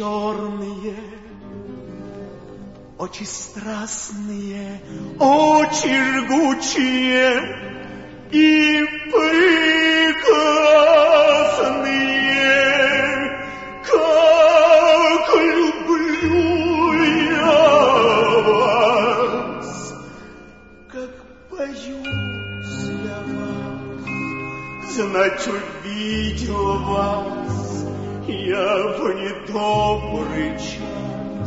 черные, очи страстные, очи жгучие и прекрасные, как люблю я вас, как боюсь я вас, знать увидел вас я в недобрый час.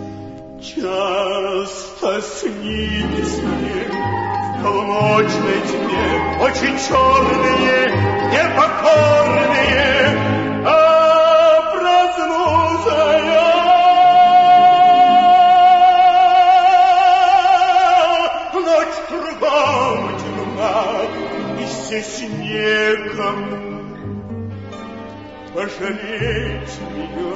Часто снились мне в полночной тьме очи черные, непокорные, а проснулся я. Ночь кругом темна, и здесь некому пожалеть меня.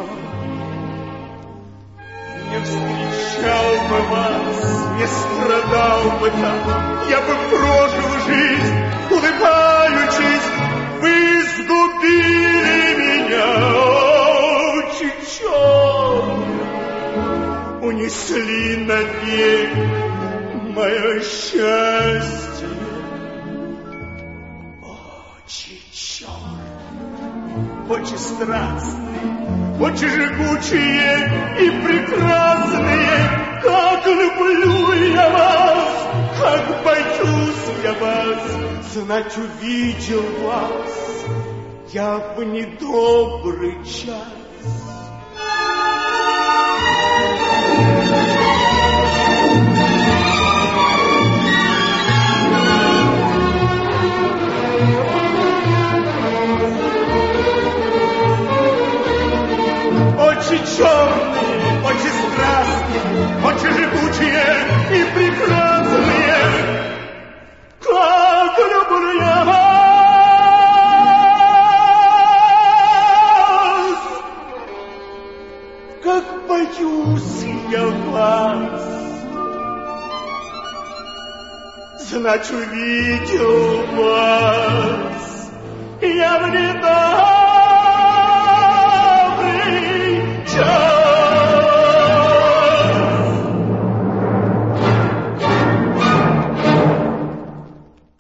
Не встречал бы вас, не страдал бы так, я бы прожил жизнь, улыбаючись. Вы сгубили меня, очи черные, унесли навек мое счастье. Очи черные, очи страстные, очи жгучие и прекрасные, как люблю я вас, как боюсь я вас, знать увидел вас я в недобрый час. Очи черные, очи страстные, очи жгучие и прекрасные, как люблю я вас, как боюсь я вас, знать увидел вас я в недобрый